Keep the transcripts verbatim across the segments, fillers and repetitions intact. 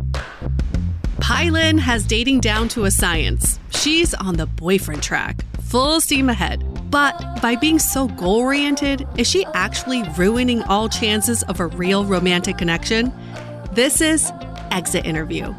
Pylin has dating down to a science. She's on the boyfriend track, full steam ahead. But by being so goal-oriented, is she actually ruining all chances of a real romantic connection? This is Exit Interview.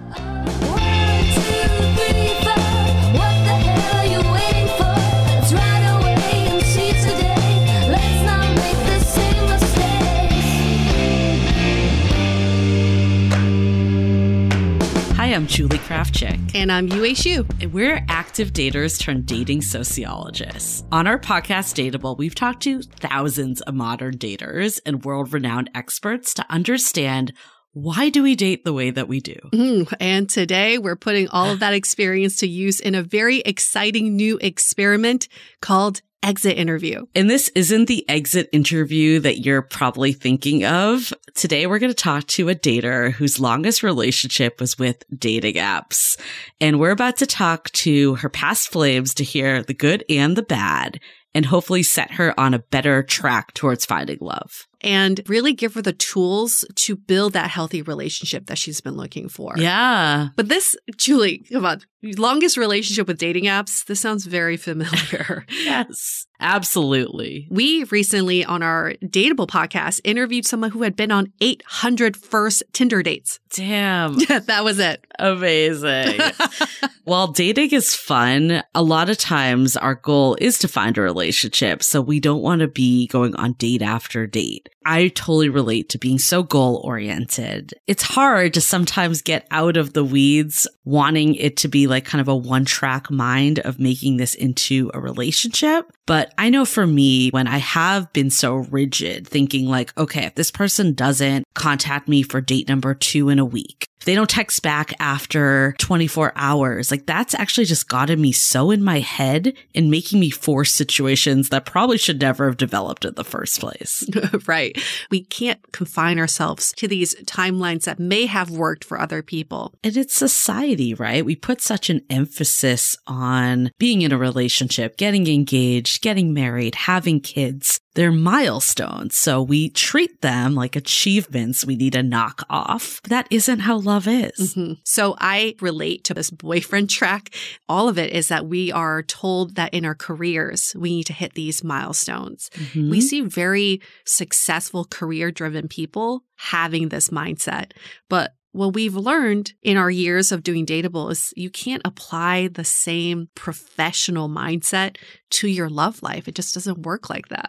Hi, I'm Julie Krafchick. And I'm Yue Xu. And we're active daters turned dating sociologists. On our podcast, Dateable, we've talked to thousands of modern daters and world-renowned experts to understand why do we date the way that we do. Mm, and today, we're putting all of that experience to use in a very exciting new experiment called Exit Interview. And this isn't the exit interview that you're probably thinking of. Today, we're going to talk to a dater whose longest relationship was with dating apps. And we're about to talk to her past flames to hear the good and the bad, and hopefully set her on a better track towards finding love. And really give her the tools to build that healthy relationship that she's been looking for. Yeah. But this, Julie, come on, longest relationship with dating apps, this sounds very familiar. Yes, absolutely. We recently, on our Dateable podcast, interviewed someone who had been on eight hundred first Tinder dates. Damn. Yeah, that was it. Amazing. While dating is fun, a lot of times our goal is to find a relationship. So we don't want to be going on date after date. I totally relate to being so goal-oriented. It's hard to sometimes get out of the weeds, wanting it to be like kind of a one-track mind of making this into a relationship. But I know for me, when I have been so rigid, thinking like, okay, if this person doesn't contact me for date number two in a week, if they don't text back after twenty-four hours, like that's actually just gotten me so in my head and making me force situations that probably should never have developed in the first place. Right. We can't confine ourselves to these timelines that may have worked for other people. And it's society, right? We put such an emphasis on being in a relationship, getting engaged, getting married, having kids. They're milestones, so we treat them like achievements we need to knock off. But that isn't how love is. Mm-hmm. So I relate to this boyfriend track. All of it is that we are told that in our careers, we need to hit these milestones. Mm-hmm. We see very successful career-driven people having this mindset. But what we've learned in our years of doing Dateable is you can't apply the same professional mindset to your love life. It just doesn't work like that.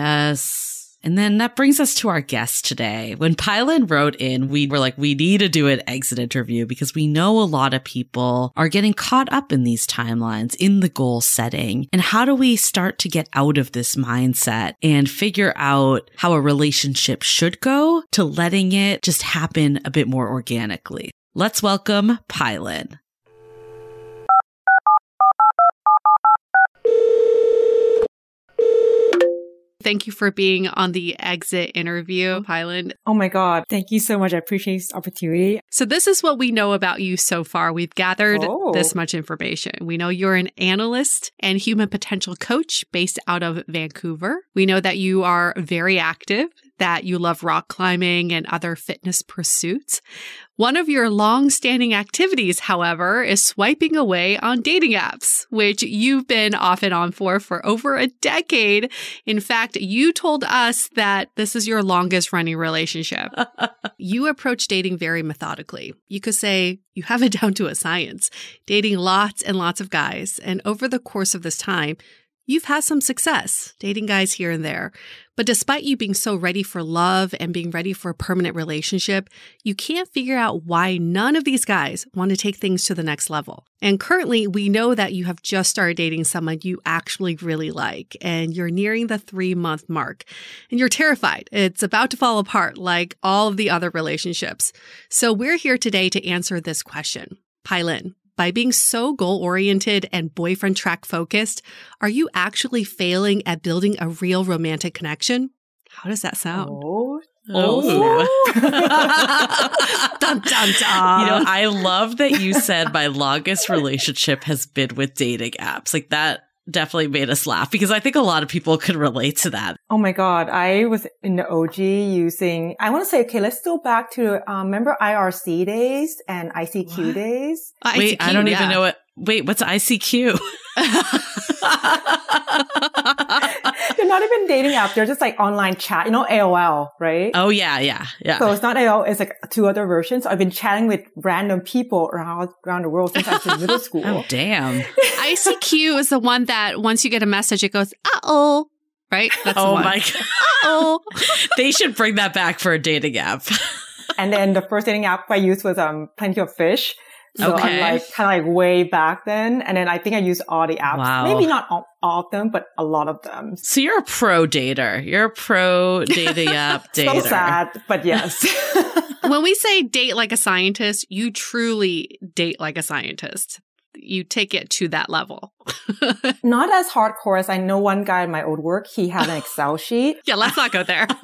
Yes. And then that brings us to our guest today. When Pylin wrote in, we were like, we need to do an exit interview because we know a lot of people are getting caught up in these timelines, in the goal setting. And how do we start to get out of this mindset and figure out how a relationship should go to letting it just happen a bit more organically? Let's welcome Pylin. Thank you for being on the Exit Interview, Pylin. Oh my God. Thank you so much. I appreciate this opportunity. So this is what we know about you so far. We've gathered oh. this much information. We know you're an analyst and human potential coach based out of Vancouver. We know that you are very active, that you love rock climbing and other fitness pursuits. One of your long-standing activities, however, is swiping away on dating apps, which you've been off and on for for over a decade. In fact, you told us that this is your longest-running relationship. You approach dating very methodically. You could say you have it down to a science, dating lots and lots of guys. And over the course of this time, you've had some success dating guys here and there. But despite you being so ready for love and being ready for a permanent relationship, you can't figure out why none of these guys want to take things to the next level. And currently, we know that you have just started dating someone you actually really like, and you're nearing the three-month mark. And you're terrified. It's about to fall apart like all of the other relationships. So we're here today to answer this question. Pylin, by being so goal-oriented and boyfriend track focused, are you actually failing at building a real romantic connection? How does that sound? Oh, Oh. Dun, dun, dun. You know, I love that you said my longest relationship has been with dating apps. Like that definitely made us laugh because I think a lot of people could relate to that. Oh my God. I was in the O G using, I want to say, okay, let's go back to, um, remember I R C days and I C Q what? days? Uh, Wait, I C Q, I don't yeah. even know what, wait, what's I C Q? They're not even dating app. They're just like online chat, you know, A O L, right? Oh yeah, yeah, yeah. So it's not A O L. It's like two other versions. I've been chatting with random people around, around the world since I was in middle school. Oh, damn. I C Q is the one that once you get a message, it goes, uh-oh, right? That's oh the one. my God. Uh-oh. They should bring that back for a dating app. And then the first dating app I used was um Plenty of Fish. So okay. I'm like kind of like way back then. And then I think I used all the apps. Wow. Maybe not all, all of them, but a lot of them. So you're a pro dater. You're a pro dating app dater. So sad, but yes. When we say date like a scientist, you truly date like a scientist. You take it to that level. Not as hardcore as I know one guy in my old work. He had an Excel sheet. Yeah, let's not go there.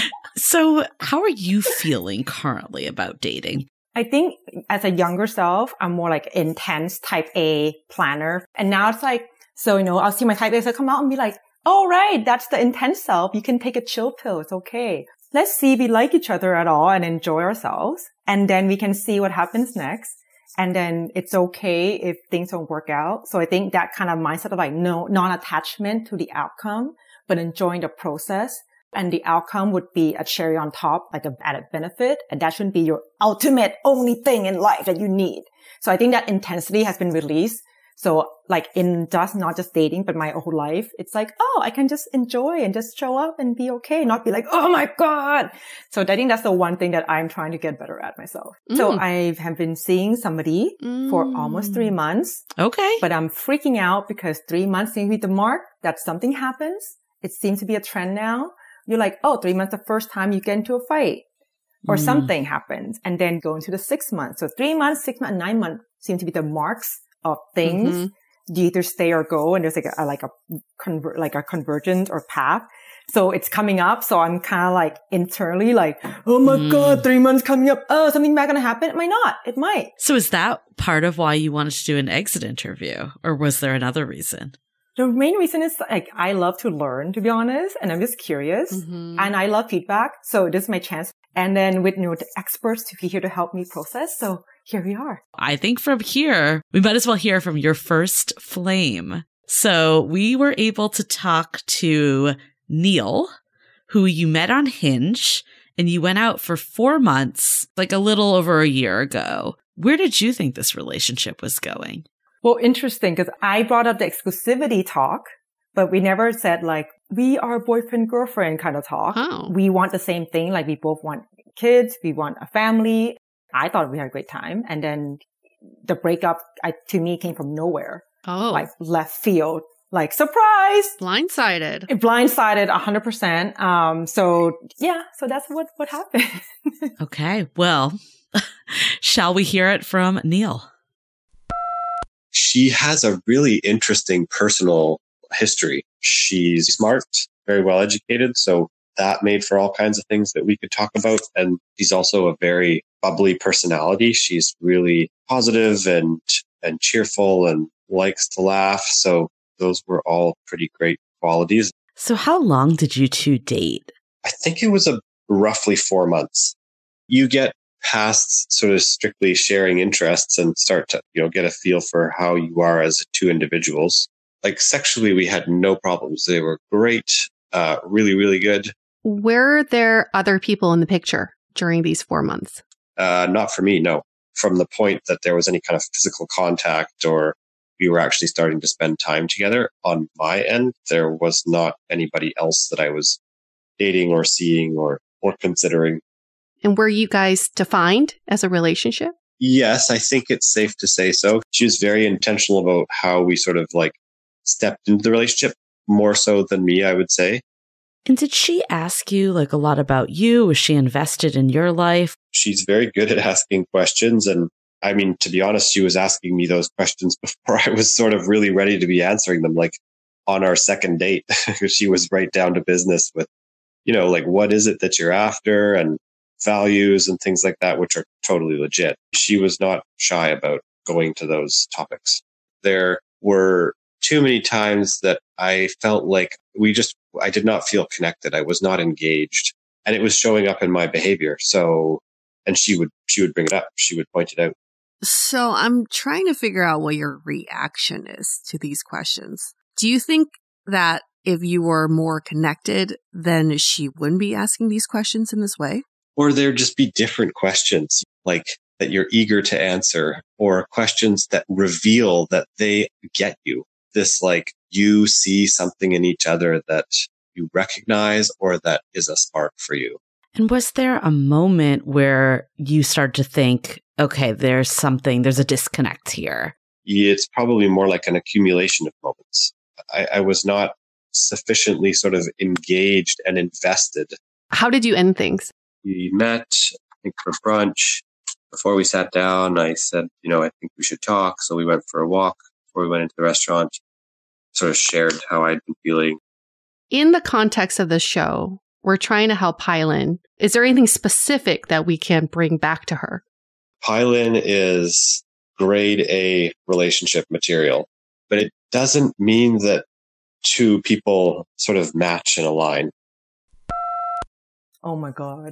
So how are you feeling currently about dating? I think as a younger self, I'm more like intense type A planner. And now it's like, so, you know, I'll see my type A so come out and be like, oh, right, that's the intense self. You can take a chill pill. It's okay. Let's see if we like each other at all and enjoy ourselves. And then we can see what happens next. And then it's okay if things don't work out. So I think that kind of mindset of like no, non-attachment to the outcome, but enjoying the process. And the outcome would be a cherry on top, like an added benefit. And that shouldn't be your ultimate only thing in life that you need. So I think that intensity has been released. So like in just not just dating, but my whole life, it's like, oh, I can just enjoy and just show up and be okay. Not be like, oh my God. So I think that's the one thing that I'm trying to get better at myself. Mm. So I have been seeing somebody mm. for almost three months. Okay. But I'm freaking out because three months seems to be the mark that something happens. It seems to be a trend now. You're like, oh, three months the first time you get into a fight or mm. something happens and then go into the six months. So three months, six months, nine months seem to be the marks of things. Mm-hmm. You either stay or go. And there's like a, like a convert, like a convergence or path. So it's coming up. So I'm kind of like internally like, oh my mm. God, three months coming up. Oh, something bad going to happen. It might not. It might. So is that part of why you wanted to do an exit interview or was there another reason? The main reason is like, I love to learn, to be honest, and I'm just curious mm-hmm. and I love feedback. So this is my chance. And then with, you know, the experts to be here to help me process. So here we are. I think from here, we might as well hear from your first flame. So we were able to talk to Neil, who you met on Hinge and you went out for four months, like a little over a year ago. Where did you think this relationship was going? Well, interesting, because I brought up the exclusivity talk, but we never said like, we are boyfriend, girlfriend kind of talk. Oh. We want the same thing. Like we both want kids. We want a family. I thought we had a great time. And then the breakup I, to me came from nowhere. Oh. Like left field. Like surprise. Blindsided. Blindsided one hundred percent. Um, so yeah, so that's what, what happened. Okay. Well, shall we hear it from Neil? She has a really interesting personal history. She's smart, very well educated. So that made for all kinds of things that we could talk about. And she's also a very bubbly personality. She's really positive and, and cheerful and likes to laugh. So those were all pretty great qualities. So how long did you two date? I think it was a roughly four months. You get past sort of strictly sharing interests and start to, you know, get a feel for how you are as two individuals. Like sexually, we had no problems. They were great, uh, really, really good. Were there other people in the picture during these four months? Uh, not for me, no. From the point that there was any kind of physical contact or we were actually starting to spend time together on my end, there was not anybody else that I was dating or seeing or, or considering. And were you guys defined as a relationship? Yes, I think it's safe to say so. She was very intentional about how we sort of like stepped into the relationship, more so than me, I would say. And did she ask you like a lot about you? Was she invested in your life? She's very good at asking questions. And I mean, to be honest, she was asking me those questions before I was sort of really ready to be answering them. Like on our second date, she was right down to business with, you know, like, what is it that you're after and values and things like that, which are totally legit. She was not shy about going to those topics. There were too many times that I felt like we just, I did not feel connected. I was not engaged, and it was showing up in my behavior. So, and she would, she would bring it up. She would point it out. So I'm trying to figure out what your reaction is to these questions. Do you think that if you were more connected, then she wouldn't be asking these questions in this way? Or there'd just be different questions, like that you're eager to answer, or questions that reveal that they get you. This, like, you see something in each other that you recognize or that is a spark for you. And was there a moment where you start to think, okay, there's something, there's a disconnect here? It's probably more like an accumulation of moments. I, I was not sufficiently sort of engaged and invested. How did you end things? We met, I think, for brunch. Before we sat down, I said, you know, I think we should talk. So we went for a walk before we went into the restaurant, sort of shared how I'd been feeling. In the context of the show, we're trying to help Pylin. Is there anything specific that we can bring back to her? Pylin is grade A relationship material, but it doesn't mean that two people sort of match and align. Oh my God.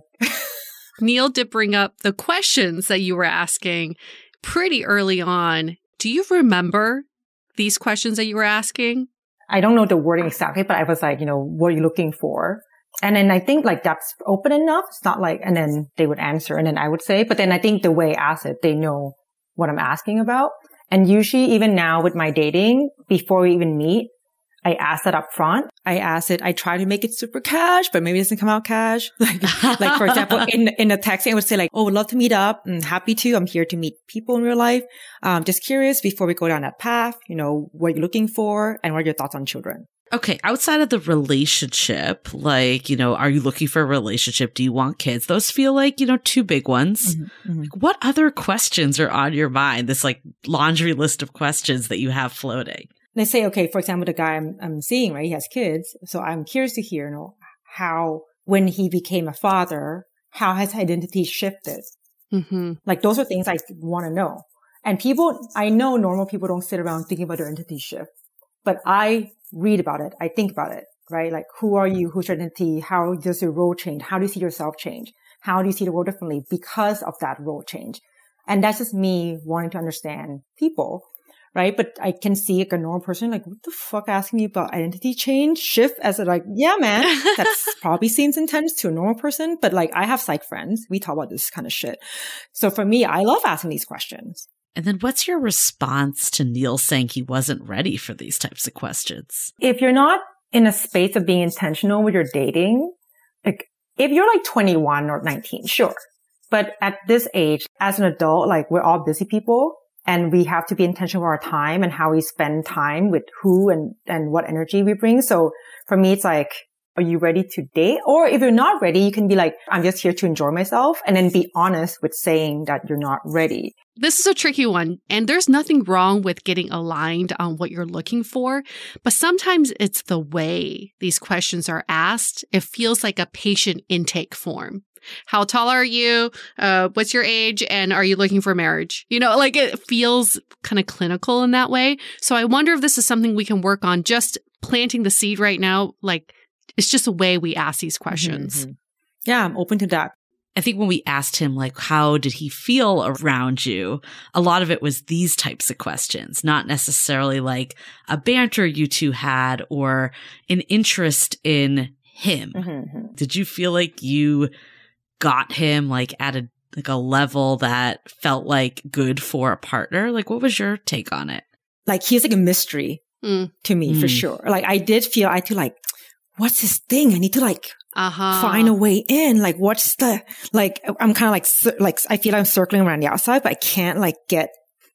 Neil did bring up the questions that you were asking pretty early on. Do you remember these questions that you were asking? I don't know the wording exactly, but I was like, you know, what are you looking for? And then I think like that's open enough. It's not like, and then they would answer and then I would say, but then I think the way I ask it, they know what I'm asking about. And usually even now with my dating, before we even meet, I ask that up front. I ask it, I try to make it super cash, but maybe it doesn't come out cash. Like, like for example, in, in the texting, I would say like, oh, would love to meet up. I'm happy to. I'm here to meet people in real life. Um, just curious before we go down that path, you know, what you're looking for and what are your thoughts on children? Okay, outside of the relationship, like, you know, are you looking for a relationship? Do you want kids? Those feel like, you know, two big ones. Mm-hmm, mm-hmm. Like, what other questions are on your mind? This like laundry list of questions that you have floating. Let's say, okay, for example, the guy I'm, I'm seeing, right? He has kids. So I'm curious to hear, you know, how, when he became a father, how has identity shifted? Mm-hmm. Like those are things I want to know. And people, I know normal people don't sit around thinking about their identity shift, but I read about it. I think about it, right? Like, who are you? Who's your identity? How does your role change? How do you see yourself change? How do you see the world differently because of that role change? And that's just me wanting to understand people, right? But I can see like a normal person like, what the fuck asking me about identity change, shift as a like, yeah, man, that's probably seems intense to a normal person. But like, I have psych friends. We talk about this kind of shit. So for me, I love asking these questions. And then what's your response to Neil saying he wasn't ready for these types of questions? If you're not in a space of being intentional with your dating, like if you're like twenty-one or nineteen, sure. But at this age, as an adult, like we're all busy people and we have to be intentional with our time and how we spend time with who and, and what energy we bring. So for me, it's like, are you ready to date? Or if you're not ready, you can be like, I'm just here to enjoy myself, and then be honest with saying that you're not ready. This is a tricky one, and there's nothing wrong with getting aligned on what you're looking for, but sometimes it's the way these questions are asked. It feels like a patient intake form. How tall are you? Uh, what's your age? And are you looking for marriage? You know, like it feels kind of clinical in that way. So I wonder if this is something we can work on, just planting the seed right now, like, it's just a way we ask these questions. Mm-hmm. Yeah, I'm open to that. I think when we asked him, like, how did he feel around you? A lot of it was these types of questions, not necessarily like a banter you two had or an interest in him. Mm-hmm. Did you feel like you got him like at a like a level that felt like good for a partner? Like, what was your take on it? Like, he's like a mystery mm. to me, mm. for sure. Like, I did feel, I feel like, what's his thing? I need to like uh-huh. find a way in. Like, what's the, like, I'm kind of like, like, I feel I'm circling around the outside, but I can't like get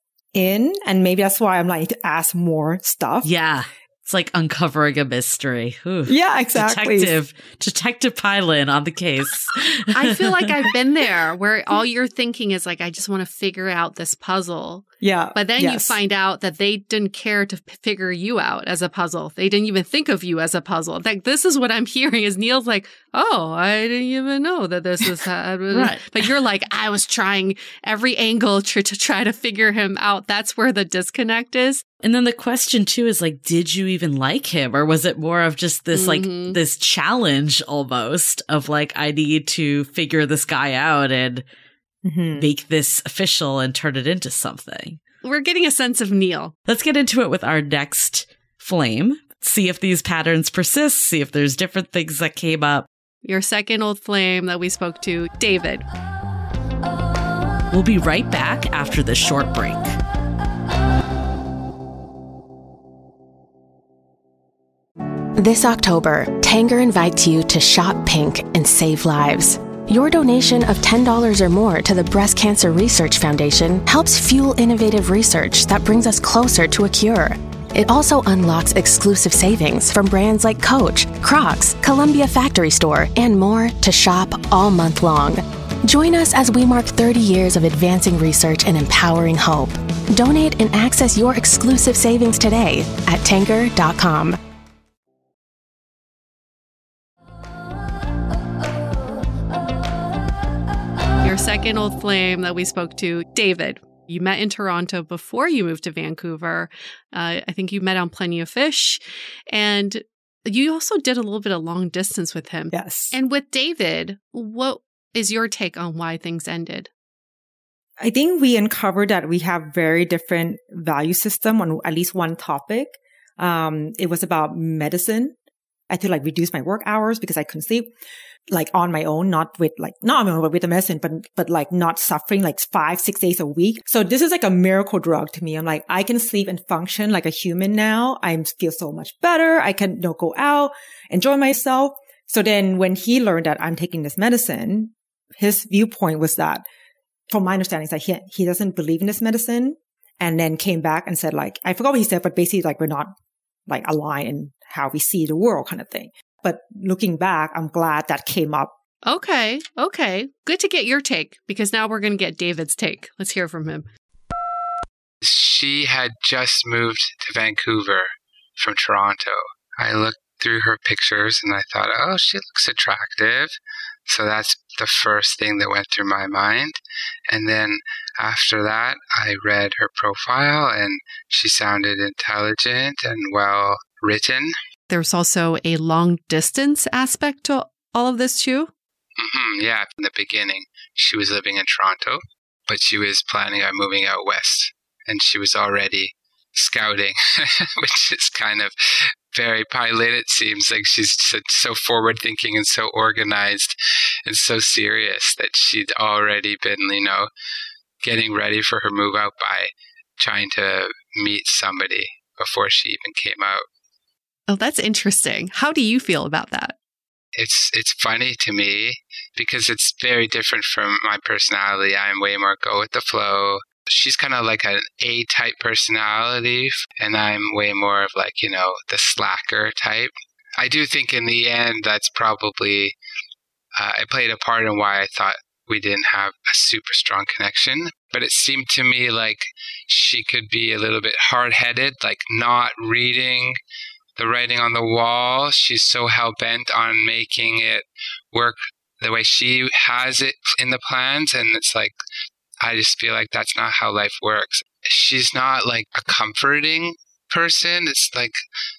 in. And maybe that's why I'm like, need to ask more stuff. Yeah. It's like uncovering a mystery. Ooh. Yeah, exactly. Detective, Detective Pylin on the case. I feel like I've been there where all you're thinking is like, I just want to figure out this puzzle. Yeah. But then yes. you find out that they didn't care to p- figure you out as a puzzle. They didn't even think of you as a puzzle. Like, this is what I'm hearing is Neil's like, oh, I didn't even know that this was happening. Right. But you're like, I was trying every angle to, to try to figure him out. That's where the disconnect is. And then the question too is like, did you even like him? Or was it more of just this Mhm. like this challenge almost of like, I need to figure this guy out and Mhm. make this official and turn it into something? We're getting a sense of Neil. Let's get into it with our next flame. See if these patterns persist, see if there's different things that came up. Your second old flame that we spoke to, David. We'll be right back after this short break. This October, Tanger invites you to shop pink and save lives. Your donation of ten dollars or more to the Breast Cancer Research Foundation helps fuel innovative research that brings us closer to a cure. It also unlocks exclusive savings from brands like Coach, Crocs, Columbia Factory Store, and more to shop all month long. Join us as we mark thirty years of advancing research and empowering hope. Donate and access your exclusive savings today at tanger dot com. Your second old flame that we spoke to, David. You met in Toronto before you moved to Vancouver. Uh, I think you met on Plenty of Fish. And you also did a little bit of long distance with him. Yes. And with David, what is your take on why things ended? I think we uncovered that we have very different value system on at least one topic. Um, it was about medicine. I had to like reduce my work hours because I couldn't sleep, like on my own, not with like, not on my own, but with the medicine, but, but like not suffering like five, six days a week. So this is like a miracle drug to me. I'm like, I can sleep and function like a human now. I feel so much better. I can, you know, go out, enjoy myself. So then when he learned that I'm taking this medicine, his viewpoint was that, from my understanding, is that he, he doesn't believe in this medicine, and then came back and said like, I forgot what he said, but basically like we're not like aligned in how we see the world kind of thing. But looking back, I'm glad that came up. Okay. Okay. Good to get your take, because now we're going to get David's take. Let's hear from him. She had just moved to Vancouver from Toronto. I looked through her pictures and I thought, oh, she looks attractive. So that's the first thing that went through my mind. And then after that, I read her profile and she sounded intelligent and well written. There's also a long distance aspect to all of this too. Mm-hmm, yeah, in the beginning, she was living in Toronto, but she was planning on moving out west. And she was already scouting, which is kind of very pilot. It seems like she's so, so forward thinking and so organized and so serious that she'd already been, you know, getting ready for her move out by trying to meet somebody before she even came out. Oh, that's interesting. How do you feel about that? It's it's funny to me because it's very different from my personality. I'm way more go with the flow. She's kind of like an A-type personality, and I'm way more of like, you know, the slacker type. I do think in the end that's probably, uh, it played a part in why I thought we didn't have a super strong connection. But it seemed to me like she could be a little bit hard-headed, like not reading the writing on the wall. She's so hell-bent on making it work the way she has it in the plans, and it's like, I just feel like that's not how life works. She's not like a comforting person. It's like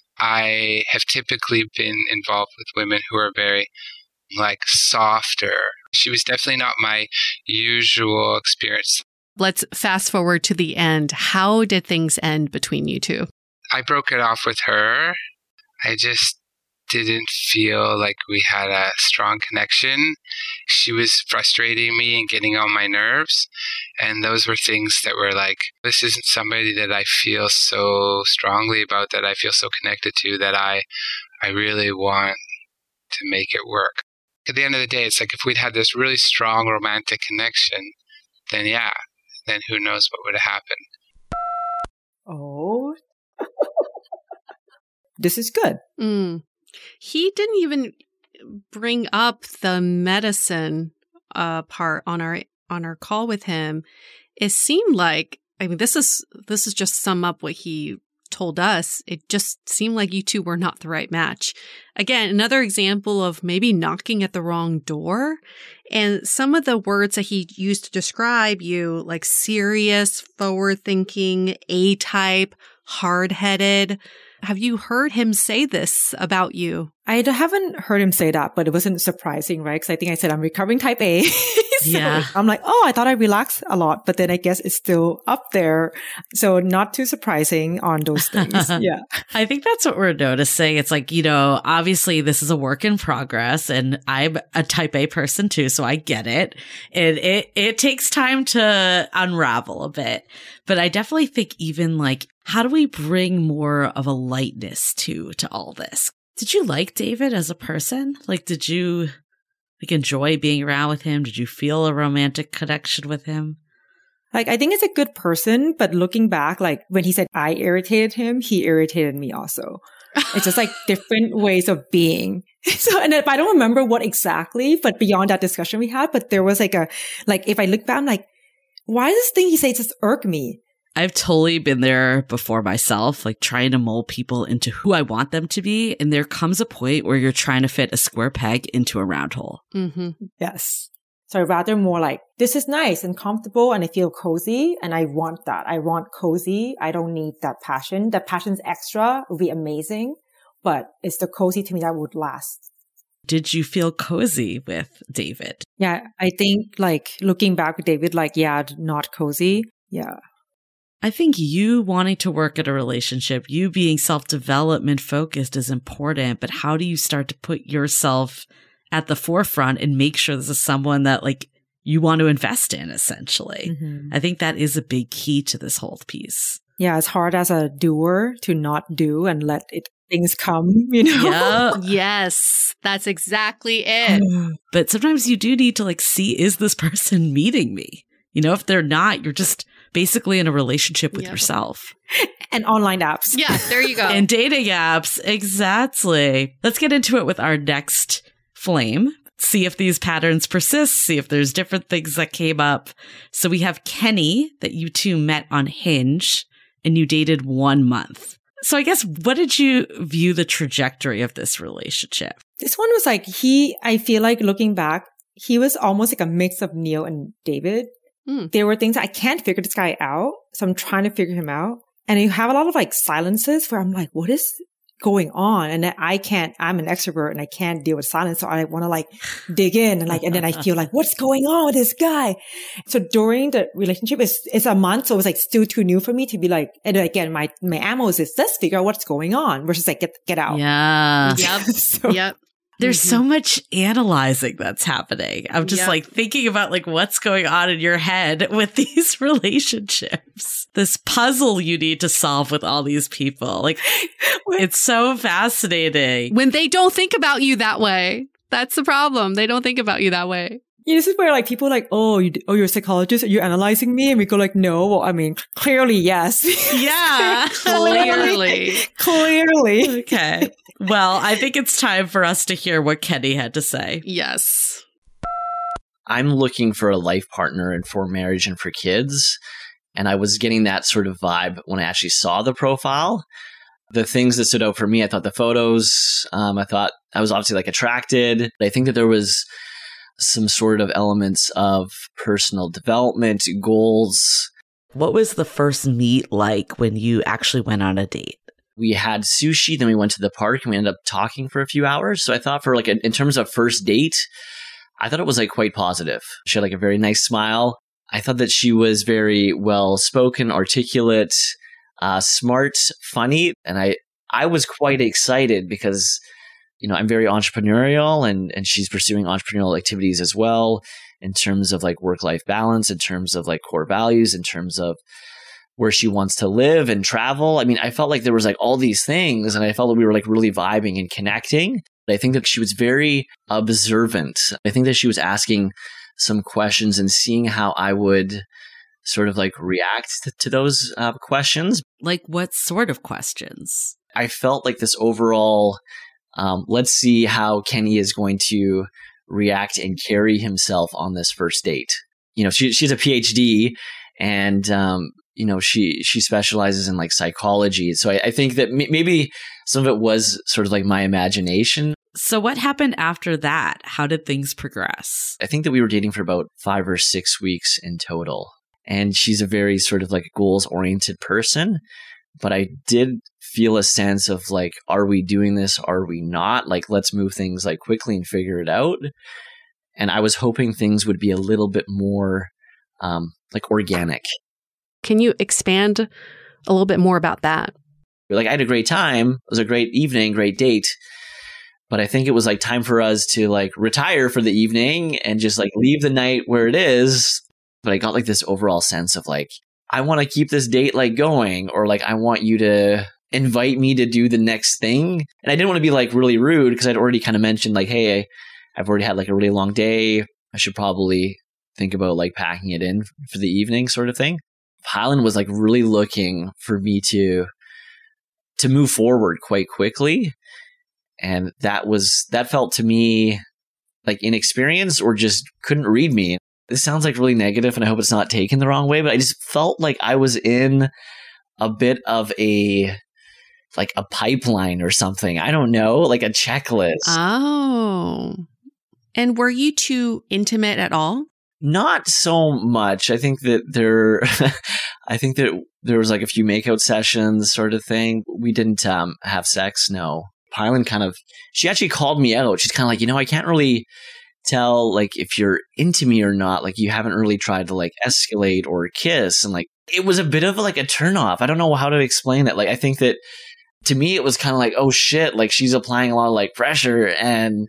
I have typically been involved with women who are very like softer. She was definitely not my usual experience. Let's fast forward to the end. How did things end between you two? I broke it off with her. I just didn't feel like we had a strong connection. She was frustrating me and getting on my nerves. And those were things that were like, this isn't somebody that I feel so strongly about, that I feel so connected to, that I, I really want to make it work. At the end of the day, it's like if we'd had this really strong romantic connection, then yeah, then who knows what would have happened. Oh, this is good. Mm. He didn't even bring up the medicine uh, part on our on our call with him. It seemed like I mean, this is this is just sum up what he told us. It just seemed like you two were not the right match. Again, another example of maybe knocking at the wrong door. And some of the words that he used to describe you, like serious, forward-thinking, A-type, hard-headed. Have you heard him say this about you? I haven't heard him say that, but it wasn't surprising, right? Because I think I said I'm recovering type A. So yeah. I'm like, oh, I thought I relaxed a lot, but then I guess it's still up there. So not too surprising on those things. Yeah. I think that's what we're noticing. It's like, you know, obviously this is a work in progress and I'm a type A person too, so I get it. And it, it takes time to unravel a bit. But I definitely think even like, how do we bring more of a lightness to, to all this? Did you like David as a person? Like, did you like enjoy being around with him? Did you feel a romantic connection with him? Like, I think he's a good person, but looking back, like when he said I irritated him, he irritated me also. It's just like different ways of being. So, and if I don't remember what exactly, but beyond that discussion we had, but there was like a, like if I look back, I'm like, why does this thing he says just irk me? I've totally been there before myself, like trying to mold people into who I want them to be. And there comes a point where you're trying to fit a square peg into a round hole. Mm-hmm. Yes. So I'd rather more like, this is nice and comfortable and I feel cozy and I want that. I want cozy. I don't need that passion. That passion's extra would be amazing, but it's the cozy to me that would last. Did you feel cozy with David? Yeah, I think like looking back with David, like, yeah, not cozy. Yeah. I think you wanting to work at a relationship, you being self-development focused is important, but how do you start to put yourself at the forefront and make sure this is someone that like you want to invest in essentially? Mm-hmm. I think that is a big key to this whole piece. Yeah, it's hard as a doer to not do and let it things come, you know? Yeah. Yes, that's exactly it. But sometimes you do need to like see, is this person meeting me? You know, if they're not, you're just basically in a relationship with yep. yourself. And online apps. Yeah, there you go. And dating apps. Exactly. Let's get into it with our next flame. See if these patterns persist. See if there's different things that came up. So we have Kenny that you two met on Hinge and you dated one month. So I guess, what did you view the trajectory of this relationship? This one was like, he, I feel like looking back, he was almost like a mix of Neil and David. Mm. There were things I can't figure this guy out. So I'm trying to figure him out. And you have a lot of like silences where I'm like, what is going on? And then I can't, I'm an extrovert and I can't deal with silence. So I want to like dig in and like, and then I feel like, what's going on with this guy? So during the relationship, it's, it's a month. So it was like still too new for me to be like, and again, my, my ammo is, let's figure out what's going on versus like, get, get out. Yeah. Yep. so, yep. There's mm-hmm. so much analyzing that's happening. I'm just yep. like thinking about like what's going on in your head with these relationships. This puzzle you need to solve with all these people. Like, it's so fascinating. When they don't think about you that way. That's the problem. They don't think about you that way. Yeah, this is where like people are like, oh, you, oh, you're a psychologist. Are you analyzing me? And we go like, no. Well, I mean, clearly, yes. Yeah. Clearly. Clearly. Okay. Well, I think it's time for us to hear what Kenny had to say. Yes. I'm looking for a life partner and for marriage and for kids. And I was getting that sort of vibe when I actually saw the profile. The things that stood out for me, I thought the photos, um, I thought I was obviously like attracted. I think that there was some sort of elements of personal development, goals. What was the first meet like when you actually went on a date? We had sushi, then we went to the park and we ended up talking for a few hours. So I thought for like, a, in terms of first date, I thought it was like quite positive. She had like a very nice smile. I thought that she was very well spoken, articulate, uh, smart, funny. And I, I was quite excited because, you know, I'm very entrepreneurial and, and she's pursuing entrepreneurial activities as well in terms of like work-life balance, in terms of like core values, in terms of where she wants to live and travel. I mean, I felt like there was like all these things and I felt that we were like really vibing and connecting. I think that she was very observant. I think that she was asking some questions and seeing how I would sort of like react to, to those uh, questions. Like what sort of questions? I felt like this overall, um, let's see how Kenny is going to react and carry himself on this first date. You know, she, she's a P H D and, um, you know, she she specializes in like psychology. So I, I think that m- maybe some of it was sort of like my imagination. So what happened after that? How did things progress? I think that we were dating for about five or six weeks in total. And she's a very sort of like goals-oriented person. But I did feel a sense of like, are we doing this? Are we not? Like, let's move things like quickly and figure it out. And I was hoping things would be a little bit more um, like organic. Can you expand a little bit more about that? Like, I had a great time. It was a great evening, great date. But I think it was like time for us to like retire for the evening and just like leave the night where it is. But I got like this overall sense of like, I want to keep this date like going, or like, I want you to invite me to do the next thing. And I didn't want to be like really rude because I'd already kind of mentioned like, hey, I've already had like a really long day. I should probably think about like packing it in for the evening sort of thing. Hyland was like really looking for me to, to move forward quite quickly. And that was, that felt to me like inexperienced or just couldn't read me. This sounds like really negative and I hope it's not taken the wrong way, but I just felt like I was in a bit of a, like a pipeline or something. I don't know, like a checklist. Oh. And were you two intimate at all? Not so much. I think that there, I think that there was like a few makeout sessions sort of thing. We didn't um, have sex, no. Hyland kind of, she actually called me out. She's kind of like, you know, I can't really tell like if you're into me or not. Like you haven't really tried to like escalate or kiss. And like, it was a bit of like a turnoff. I don't know how to explain it. Like, I think that to me, it was kind of like, oh shit, like she's applying a lot of like pressure and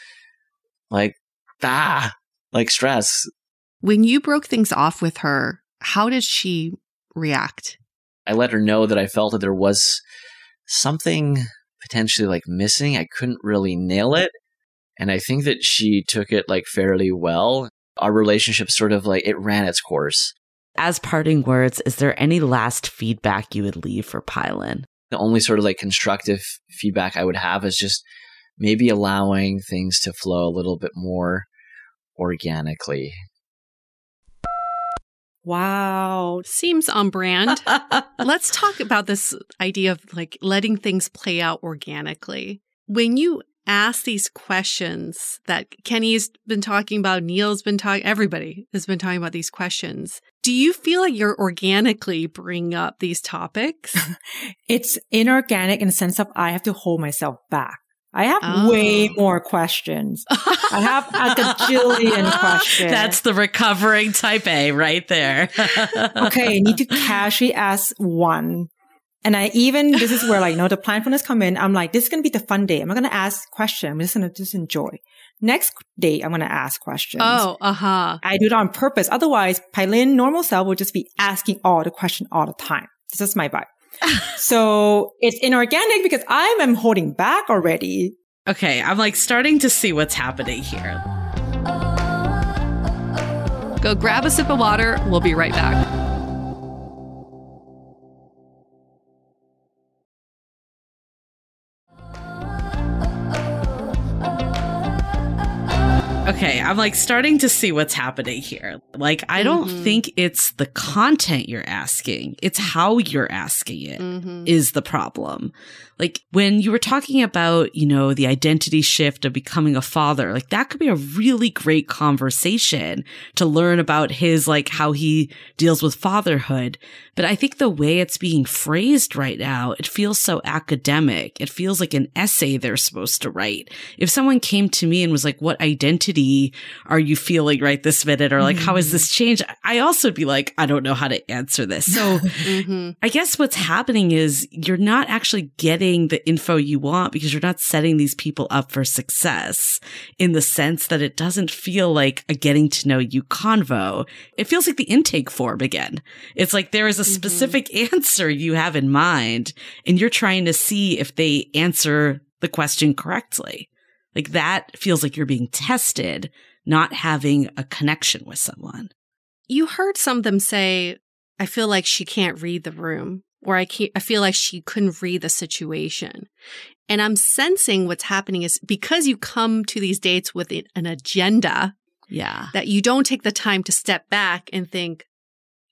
like, ah, like stress. When you broke things off with her, how did she react? I let her know that I felt that there was something potentially like missing. I couldn't really nail it. And I think that she took it like fairly well. Our relationship sort of like, it ran its course. As parting words, is there any last feedback you would leave for Hyland? The only sort of like constructive feedback I would have is just maybe allowing things to flow a little bit more organically. Wow. Seems on brand. Let's talk about this idea of like letting things play out organically. When you ask these questions that Kenny's been talking about, Neil's been talking, everybody has been talking about these questions. Do you feel like you're organically bringing up these topics? It's inorganic in the sense of I have to hold myself back. I have Oh. way more questions. I have a gajillion questions. That's the recovering type A right there. Okay, I need to casually ask one. And I even, this is where like, you know, the planfulness come in. I'm like, this is going to be the fun day. I'm not going to ask questions. I'm just going to just enjoy. Next day, I'm going to ask questions. Oh, uh-huh. I do it on purpose. Otherwise, Pylin normal self will just be asking all the questions all the time. This is my vibe. So it's inorganic because I am holding back already. Okay, I'm like starting to see what's happening here. Go grab a sip of water. We'll be right back. Okay, I'm like starting to see what's happening here. Like, I don't Mhm. think it's the content you're asking. It's how you're asking it Mm-hmm. is the problem. Like when you were talking about, you know, the identity shift of becoming a father, like that could be a really great conversation to learn about his, like how he deals with fatherhood. But I think the way it's being phrased right now, it feels so academic. It feels like an essay they're supposed to write. If someone came to me and was like, what identity are you feeling right this minute? Or like, how has this changed? I also would be like, I don't know how to answer this. So Mm-hmm. I guess what's happening is you're not actually getting the info you want because you're not setting these people up for success in the sense that it doesn't feel like a getting to know you convo. It feels like the intake form again. It's like there is a specific answer you have in mind and you're trying to see if they answer the question correctly. Like that feels like you're being tested, not having a connection with someone. You heard some of them say, I feel like she can't read the room, or I can't, I feel like she couldn't read the situation. And I'm sensing what's happening is because you come to these dates with an agenda, Yeah. that you don't take the time to step back and think,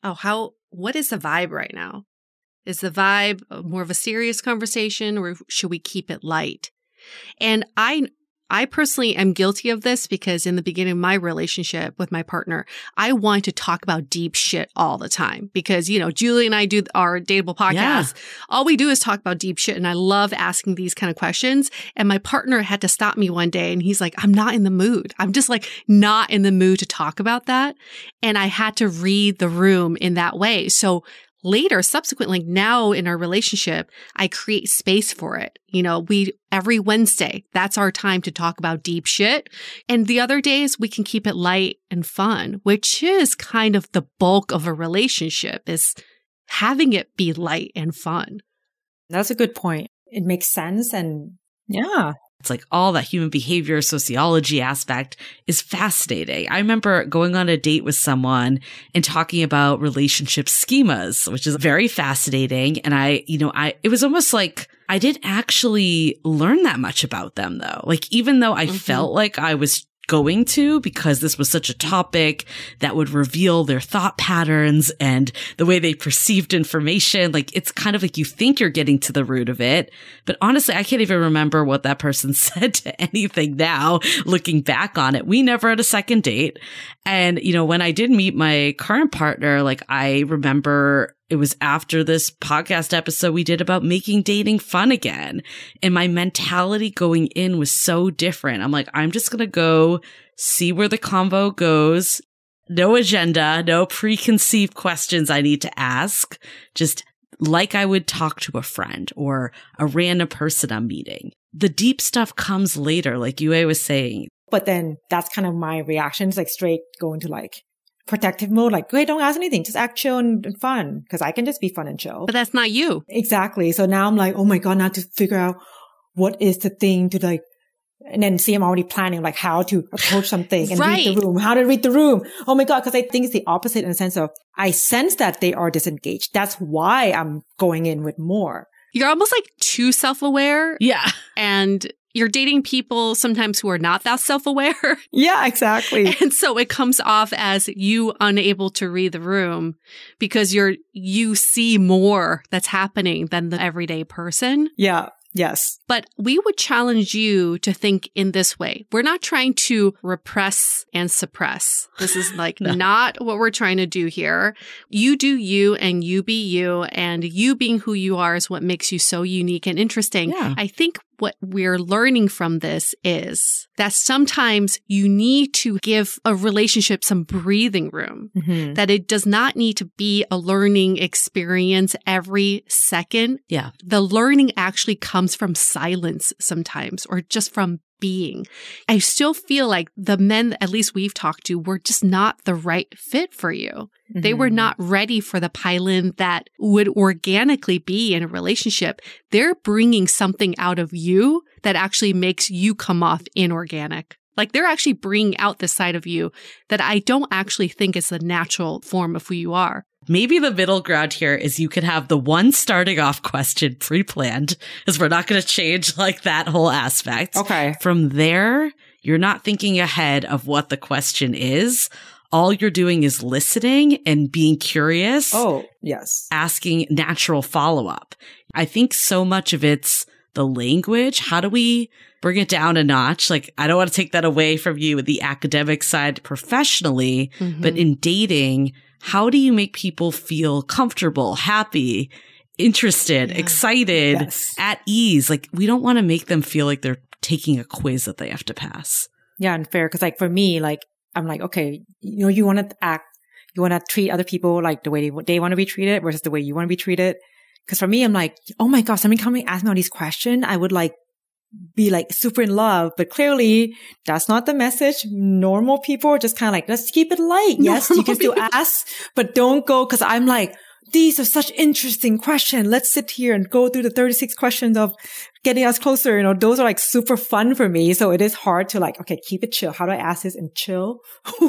oh, how, what is the vibe right now? Is the vibe more of a serious conversation or should we keep it light? And I, I personally am guilty of this because in the beginning of my relationship with my partner, I want to talk about deep shit all the time because, you know, Julie and I do our Dateable podcast. Yeah. All we do is talk about deep shit. And I love asking these kind of questions. And my partner had to stop me one day and he's like, I'm not in the mood. I'm just like not in the mood to talk about that. And I had to read the room in that way. So later, subsequently, now in our relationship, I create space for it. You know, we, every Wednesday, that's our time to talk about deep shit. And the other days, we can keep it light and fun, which is kind of the bulk of a relationship, is having it be light and fun. That's a good point. It makes sense. And yeah. It's like all that human behavior sociology aspect is fascinating. I remember going on a date with someone and talking about relationship schemas, which is very fascinating. And I, you know, I, it was almost like I didn't actually learn that much about them though. Like, even though I mm-hmm. felt like I was going to, because this was such a topic that would reveal their thought patterns and the way they perceived information. Like, it's kind of like you think you're getting to the root of it. But honestly, I can't even remember what that person said to anything now, looking back on it. We never had a second date. And, you know, when I did meet my current partner, like, I remember it was after this podcast episode we did about making dating fun again. And my mentality going in was so different. I'm like, I'm just going to go see where the convo goes. No agenda, no preconceived questions I need to ask. Just like I would talk to a friend or a random person I'm meeting. The deep stuff comes later, like Yue was saying. But then that's kind of my reactions, like straight going to like protective mode, like, wait, don't ask anything, just act chill and, and fun, because I can just be fun and chill. But that's not you. Exactly. So now I'm like, oh my God, now to figure out what is the thing to like, and then see, I'm already planning like how to approach something and right. read the room, how to read the room. Oh my God. Cause I think it's the opposite in the sense of I sense that they are disengaged. That's why I'm going in with more. You're almost like too self-aware. Yeah. And you're dating people sometimes who are not that self-aware. Yeah, exactly. And so it comes off as you unable to read the room because you're, you see more that's happening than the everyday person. Yeah. Yes. But we would challenge you to think in this way. We're not trying to repress and suppress. This is like no. not what we're trying to do here. You do you and you be you, and you being who you are is what makes you so unique and interesting. Yeah. I think what we're learning from this is that sometimes you need to give a relationship some breathing room, mm-hmm. that it does not need to be a learning experience every second. Yeah. The learning actually comes from silence sometimes, or just from being. I still feel like the men, at least we've talked to, were just not the right fit for you. Mm-hmm. They were not ready for the pylon that would organically be in a relationship. They're bringing something out of you that actually makes you come off inorganic. Like, they're actually bringing out the side of you that I don't actually think is the natural form of who you are. Maybe the middle ground here is you could have the one starting off question pre-planned, because we're not going to change like that whole aspect. Okay. From there, you're not thinking ahead of what the question is. All you're doing is listening and being curious. Oh, yes. Asking natural follow-up. I think so much of it's the language. How do we bring it down a notch? Like, I don't want to take that away from you with the academic side professionally, mm-hmm. but in dating, how do you make people feel comfortable, happy, interested, yeah. excited, yes. at ease? Like, we don't want to make them feel like they're taking a quiz that they have to pass. Yeah, and fair. Because like for me, like, I'm like, okay, you know, you want to act, you want to treat other people like the way they, they want to be treated versus the way you want to be treated. Because for me, I'm like, oh my gosh, somebody coming ask me all these questions, I would like be like super in love. But clearly, that's not the message. Normal people are just kind of like, let's keep it light. Yes, Normal you can still people. ask, but don't go. Because I'm like, these are such interesting questions. Let's sit here and go through the thirty-six questions of getting us closer. You know, those are like super fun for me. So it is hard to like, okay, keep it chill. How do I ask this in chill?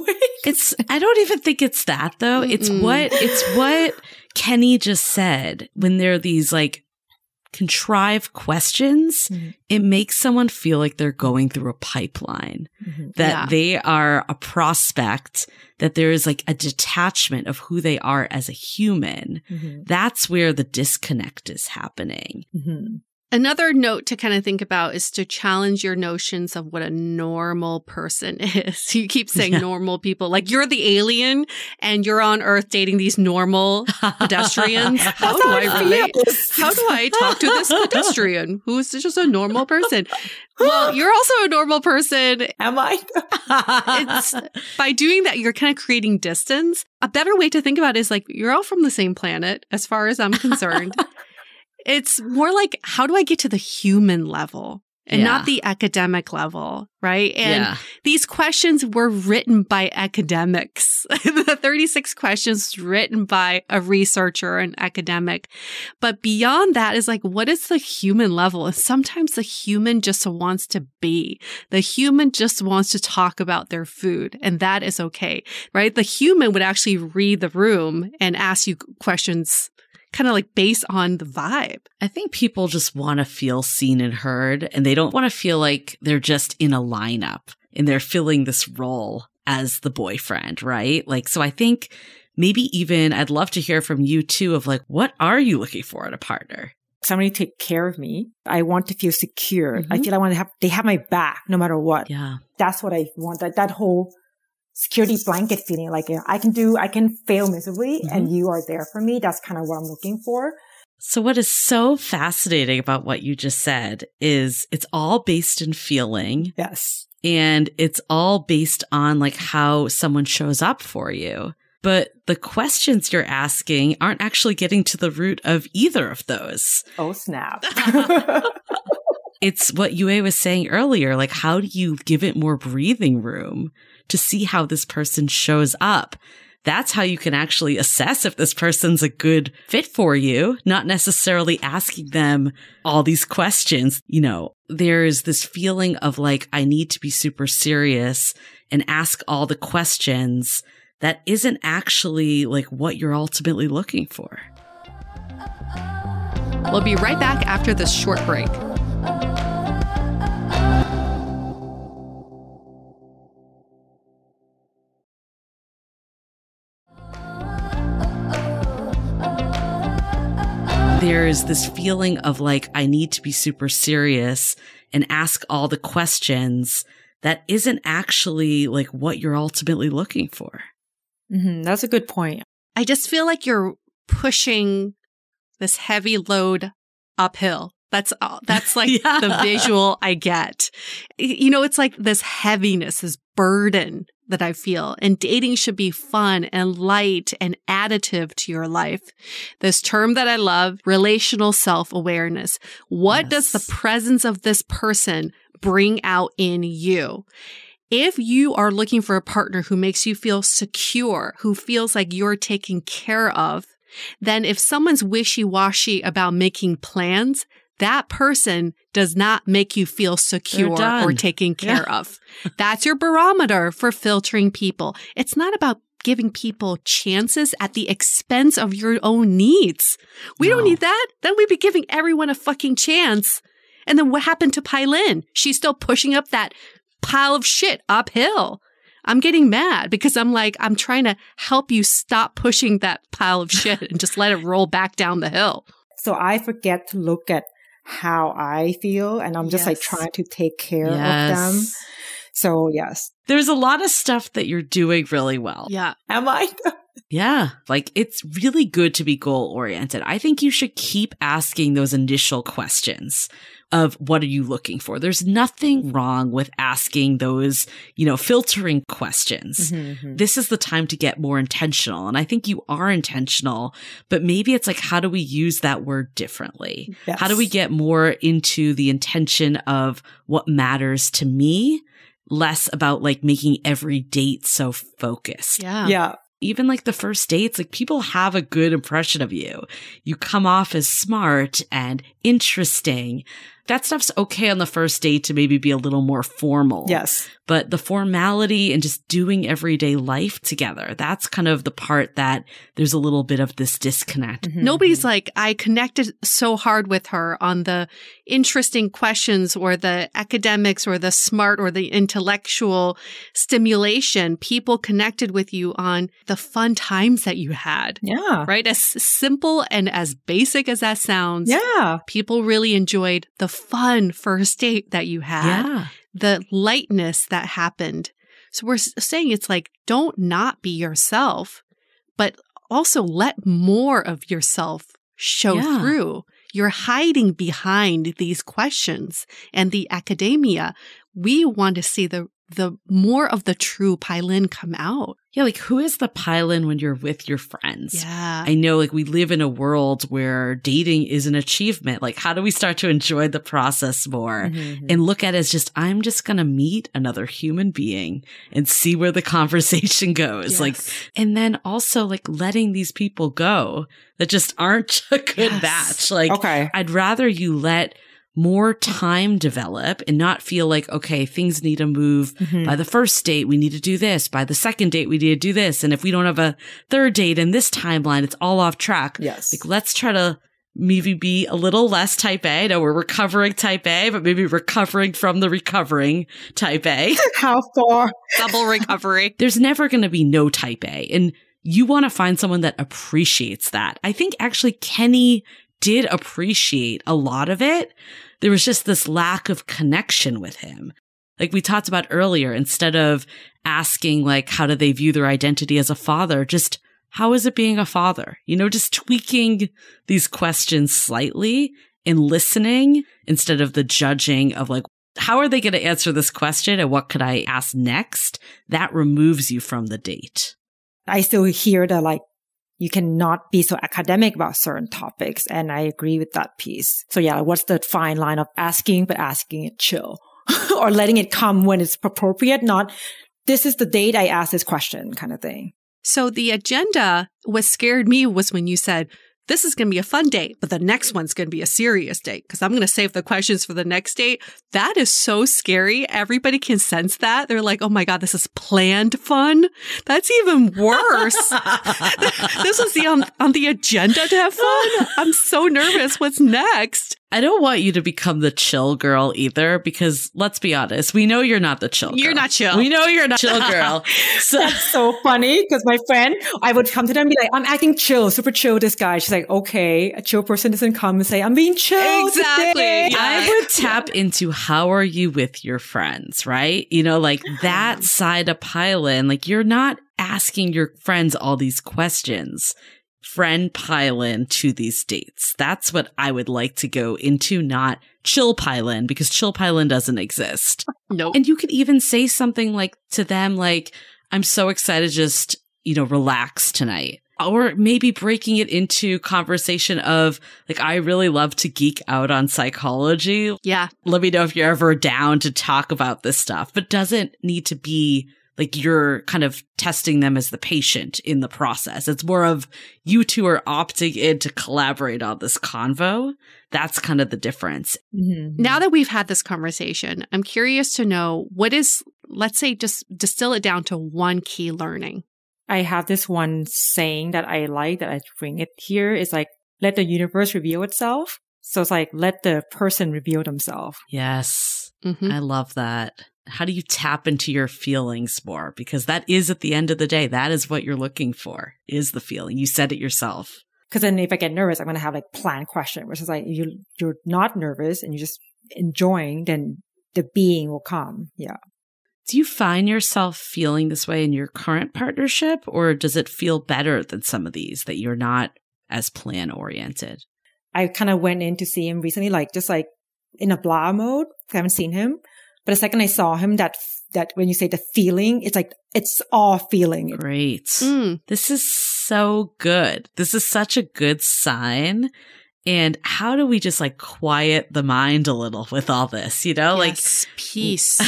It's, I don't even think it's that though. Mm-mm. It's what, it's what Kenny just said when there are these like contrive questions, mm-hmm. it makes someone feel like they're going through a pipeline, mm-hmm. that yeah. they are a prospect, that there is like a detachment of who they are as a human. Mm-hmm. That's where the disconnect is happening. Mm-hmm. Another note to kind of think about is to challenge your notions of what a normal person is. You keep saying yeah. normal people, like you're the alien and you're on Earth dating these normal pedestrians. How do I relate? How do I talk to this pedestrian who's just a normal person? Well, you're also a normal person. Am I? It's, by doing that, you're kind of creating distance. A better way to think about it is like, you're all from the same planet, as far as I'm concerned. It's more like, how do I get to the human level and yeah. not the academic level, right? And yeah. these questions were written by academics. The thirty-six questions written by a researcher, an academic. But beyond that is like, what is the human level? And sometimes the human just wants to be. The human just wants to talk about their food, and that is okay, right? The human would actually read the room and ask you questions kind of like based on the vibe. I think people just want to feel seen and heard, and they don't want to feel like they're just in a lineup and they're filling this role as the boyfriend, right? Like, so I think maybe even I'd love to hear from you too of like, what are you looking for in a partner? Somebody to take care of me. I want to feel secure. Mm-hmm. I feel I want to have, they have my back no matter what. Yeah. That's what I want. That, that whole security blanket feeling, like, you know, I can do, I can fail miserably mm-hmm. and you are there for me. That's kind of what I'm looking for. So what is so fascinating about what you just said is it's all based in feeling. Yes. And it's all based on like how someone shows up for you. But the questions you're asking aren't actually getting to the root of either of those. Oh, snap. It's what Yue was saying earlier. Like, how do you give it more breathing room to see how this person shows up? That's how you can actually assess if this person's a good fit for you, not necessarily asking them all these questions. You know, there's this feeling of like, I need to be super serious and ask all the questions that isn't actually like what you're ultimately looking for. We'll be right back after this short break. There's this feeling of like, I need to be super serious and ask all the questions that isn't actually like what you're ultimately looking for. Mm-hmm. That's a good point. I just feel like you're pushing this heavy load uphill. That's all. That's like yeah. the visual I get. You know, it's like this heaviness, this burden that I feel. And dating should be fun and light and additive to your life. This term that I love, relational self-awareness. What yes. does the presence of this person bring out in you? If you are looking for a partner who makes you feel secure, who feels like you're taken care of, then if someone's wishy-washy about making plans, that person does not make you feel secure or taken care yeah. of. That's your barometer for filtering people. It's not about giving people chances at the expense of your own needs. We no. don't need that. Then we'd be giving everyone a fucking chance. And then what happened to Pai Lin? She's still pushing up that pile of shit uphill. I'm getting mad because I'm like, I'm trying to help you stop pushing that pile of shit and just let it roll back down the hill. So I forget to look at how I feel, and I'm just yes. like trying to take care yes. of them. So yes. There's a lot of stuff that you're doing really well. Yeah. Am I? Yeah. Like, it's really good to be goal oriented. I think you should keep asking those initial questions of what are you looking for? There's nothing wrong with asking those, you know, filtering questions. Mm-hmm, mm-hmm. This is the time to get more intentional. And I think you are intentional, but maybe it's like, how do we use that word differently? Yes. How do we get more into the intention of what matters to me? Less about like making every date so focused. Yeah. Yeah. Even like the first dates, like people have a good impression of you. You come off as smart and interesting. That stuff's okay on the first date to maybe be a little more formal. Yes. But the formality and just doing everyday life together, that's kind of the part that there's a little bit of this disconnect. Mm-hmm. Nobody's like, I connected so hard with her on the interesting questions or the academics or the smart or the intellectual stimulation. People connected with you on the fun times that you had. Yeah. Right? As simple and as basic as that sounds. Yeah. People really enjoyed the fun first date that you had, Yeah. the lightness that happened. So we're saying it's like, don't not be yourself, but also let more of yourself show Yeah. through. You're hiding behind these questions and the academia. We want to see the the more of the true Pai Lin come out. Yeah, like who is the Pai Lin when you're with your friends? Yeah. I know like we live in a world where dating is an achievement. Like how do we start to enjoy the process more Mm-hmm. and look at it as just, I'm just going to meet another human being and see where the conversation goes. Yes. Like, and then also like letting these people go that just aren't a good Yes. match. Like Okay. I'd rather you let more time develop and not feel like, okay, things need to move. Mhm. By the first date, we need to do this. By the second date, we need to do this. And if we don't have a third date in this timeline, it's all off track. Yes. Like, let's try to maybe be a little less type A. I know we're recovering type A, but maybe recovering from the recovering type A. How far? Double recovery. There's never going to be no type A. And you want to find someone that appreciates that. I think actually Kenny did appreciate a lot of it. There was just this lack of connection with him. Like we talked about earlier, instead of asking like, how do they view their identity as a father? Just how is it being a father? You know, just tweaking these questions slightly and listening instead of the judging of like, how are they going to answer this question and what could I ask next? That removes you from the date. I still hear the like, you cannot be so academic about certain topics. And I agree with that piece. So yeah, what's the fine line of asking, but asking it chill or letting it come when it's appropriate? Not, this is the date I asked this question kind of thing. So the agenda, what scared me was when you said, this is going to be a fun date, but the next one's going to be a serious date because I'm going to save the questions for the next date. That is so scary. Everybody can sense that. They're like, oh my God, this is planned fun. That's even worse. This was the on, on the agenda to have fun. I'm so nervous. What's next? I don't want you to become the chill girl either, because let's be honest, we know you're not the chill girl. You're not chill. We know you're not chill girl. So That's so funny because my friend, I would come to them and be like, I'm acting chill, super chill, this guy. She's like, okay, a chill person doesn't come and say, I'm being chill Exactly. today. Yeah. I would tap into how are you with your friends, right? You know, like that side of Pai Lin, like you're not asking your friends all these questions. Friend Pai Lin to these dates. That's what I would like to go into, not chill Pai Lin, because chill Pai Lin doesn't exist. Nope. And you could even say something like to them, like, I'm so excited to just, you know, relax tonight. Or maybe breaking it into conversation of like, I really love to geek out on psychology. Yeah. Let me know if you're ever down to talk about this stuff, but doesn't need to be like you're kind of testing them as the patient in the process. It's more of you two are opting in to collaborate on this convo. That's kind of the difference. Mm-hmm. Now that we've had this conversation, I'm curious to know what is, let's say, just distill it down to one key learning. I have this one saying that I like that I bring it here is like, let the universe reveal itself. So it's like, let the person reveal themselves. Yes. Mm-hmm. I love that. How do you tap into your feelings more? Because that is at the end of the day, that is what you're looking for, is the feeling. You said it yourself. Because then if I get nervous, I'm going to have like planned question, which is like, you, you're not nervous and you're just enjoying, then the being will come. Yeah. Do you find yourself feeling this way in your current partnership, or does it feel better than some of these that you're not as plan oriented? I kind of went in to see him recently, like just like in a blah mode. I haven't seen him. But the second I saw him, that that when you say the feeling, it's like, it's all feeling. Great. Mm. This is so good. This is such a good sign. And how do we just like quiet the mind a little with all this, you know, Yes, like peace.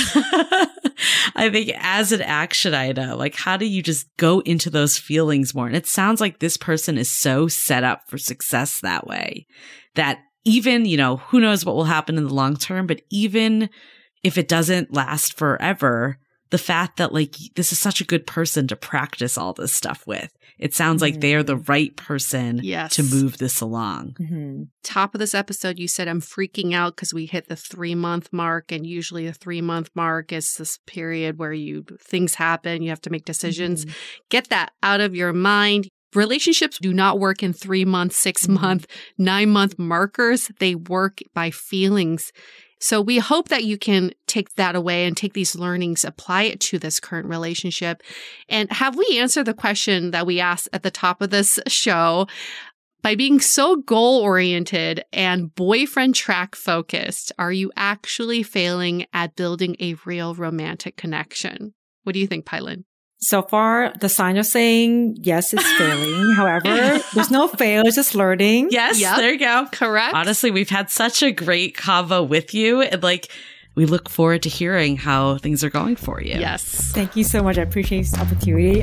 I think as an action item, like how do you just go into those feelings more? And it sounds like this person is so set up for success that way that even, you know, who knows what will happen in the long term, but even if it doesn't last forever, the fact that like this is such a good person to practice all this stuff with. It sounds like mm-hmm. they're the right person yes. to move this along. Mm-hmm. Top of this episode, you said, I'm freaking out because we hit the three month mark. And usually the three month mark is this period where you things happen. You have to make decisions. Mm-hmm. Get that out of your mind. Relationships do not work in three month, six month, mm-hmm. nine month markers. They work by feelings. So we hope that you can take that away and take these learnings, apply it to this current relationship. And have we answered the question that we asked at the top of this show? By being so goal-oriented and boyfriend track focused, are you actually failing at building a real romantic connection? What do you think, Pylon? So far, the sign of saying yes is failing. However, there's no fail, it's just learning. Yes, yep. There you go. Correct. Honestly, we've had such a great convo with you. And like, we look forward to hearing how things are going for you. Yes. Thank you so much. I appreciate this opportunity.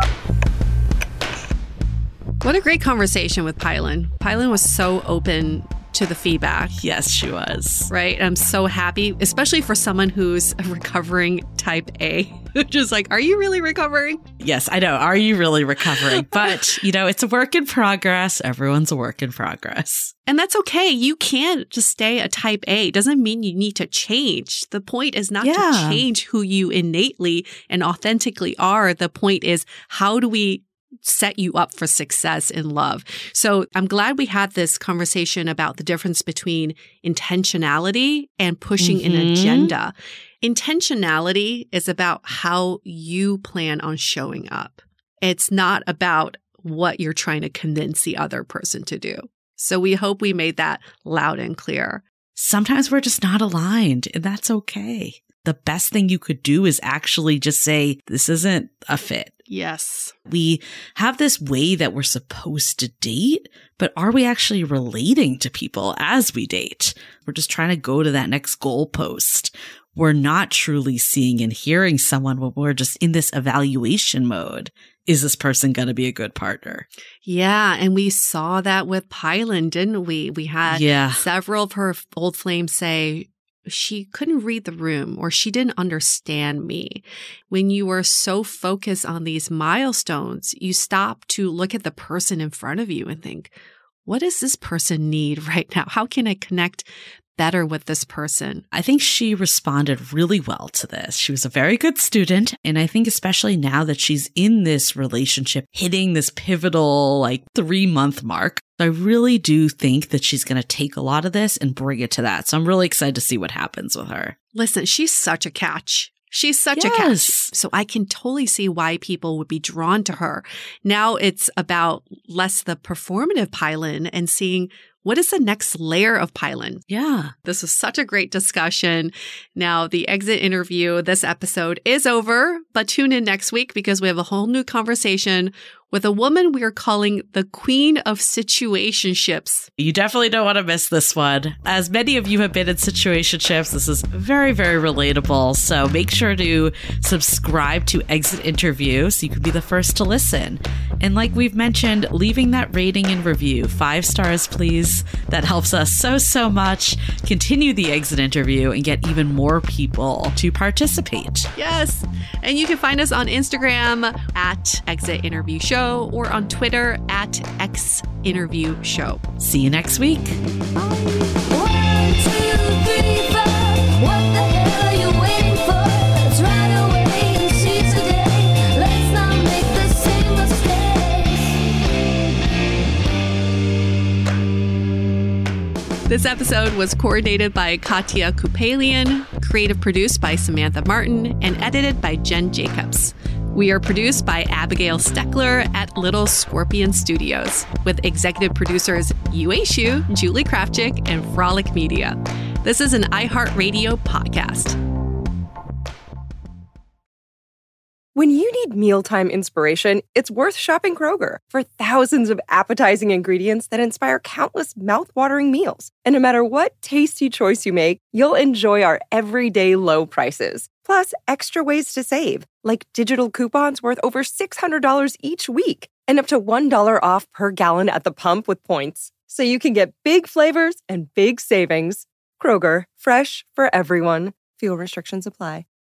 What a great conversation with Pylon. Pylon was so open to the feedback. Yes, she was. Right. I'm so happy, especially for someone who's a recovering type A, which is like, are you really recovering? Yes, I know. Are you really recovering? But, you know, it's a work in progress. Everyone's a work in progress. And that's okay. You can't just stay a type A. It doesn't mean you need to change. The point is not yeah. to change who you innately and authentically are. The point is, how do we set you up for success in love? So I'm glad we had this conversation about the difference between intentionality and pushing mm-hmm. an agenda. Intentionality is about how you plan on showing up. It's not about what you're trying to convince the other person to do. So we hope we made that loud and clear. Sometimes we're just not aligned, and that's okay. The best thing you could do is actually just say, this isn't a fit. Yes. We have this way that we're supposed to date, but are we actually relating to people as we date? We're just trying to go to that next goalpost. We're not truly seeing and hearing someone when we're just in this evaluation mode. Is this person going to be a good partner? Yeah. And we saw that with Pylon, didn't we? We had yeah. several of her old flames say, she couldn't read the room or she didn't understand me. When you are so focused on these milestones, you stop to look at the person in front of you and think, what does this person need right now? How can I connect better with this person? I think she responded really well to this. She was a very good student. And I think especially now that she's in this relationship, hitting this pivotal like three month mark, I really do think that she's going to take a lot of this and bring it to that. So I'm really excited to see what happens with her. Listen, she's such a catch. She's such yes. a catch. So I can totally see why people would be drawn to her. Now it's about less the performative Pylon and seeing what is the next layer of Pylon. Yeah. This was such a great discussion. Now, the exit interview, this episode is over, but tune in next week because we have a whole new conversation with a woman we are calling the Queen of Situationships. You definitely don't want to miss this one. As many of you have been in situationships, this is very, very relatable. So make sure to subscribe to Exit Interview so you can be the first to listen. And like we've mentioned, leaving that rating and review, five stars, please. That helps us so, so much. Continue the Exit Interview and get even more people to participate. Yes. And you can find us on Instagram at Exit Interview Show or on Twitter at X Interview Show. See you next week. Bye. One, two, three, five. What the hell are you waiting for? Let's ride away and seize the day. Let's not make the same mistakes. This episode was coordinated by Katya Kupalian, creative produced by Samantha Martin, and edited by Jen Jacobs. We are produced by Abigail Steckler at Little Scorpion Studios, with executive producers Yue Shu, Julie Krafchick, and Frolic Media. This is an iHeartRadio podcast. When you need mealtime inspiration, it's worth shopping Kroger for thousands of appetizing ingredients that inspire countless mouthwatering meals. And no matter what tasty choice you make, you'll enjoy our everyday low prices. Plus, extra ways to save, like digital coupons worth over six hundred dollars each week and up to one dollar off per gallon at the pump with points. so you can get big flavors and big savings. Kroger, fresh for everyone. Fuel restrictions apply.